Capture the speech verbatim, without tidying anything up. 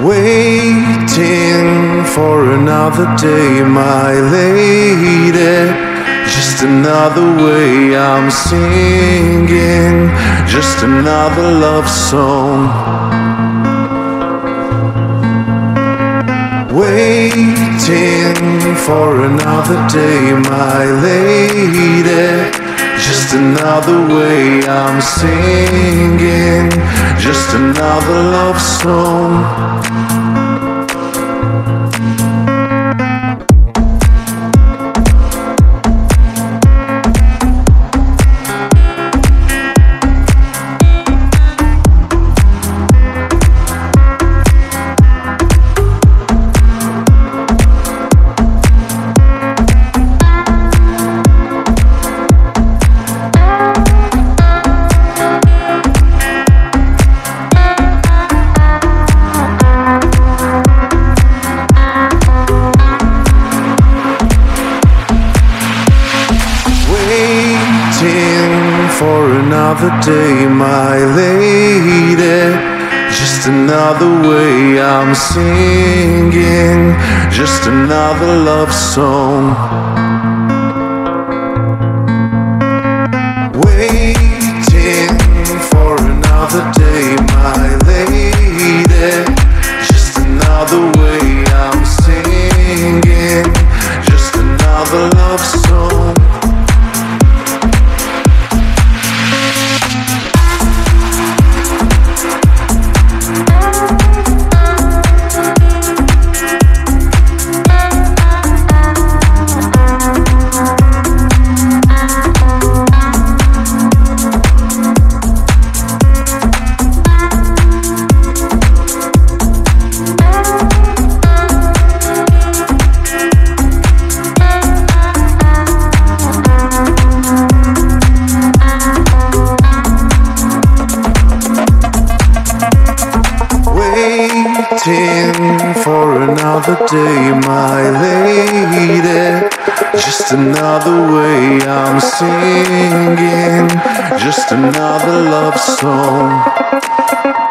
Waiting for another day, my lady. Just another way I'm singing, just another love song. Waiting for another day, my lady. Just another way I'm singing, just another love song. For another day, my lady. Just another way I'm singing, just another love song. Waiting for another day, my lady. Just another way I'm singing, just another love song. Waiting for another day, my lady. Just another way I'm singing, just another love song.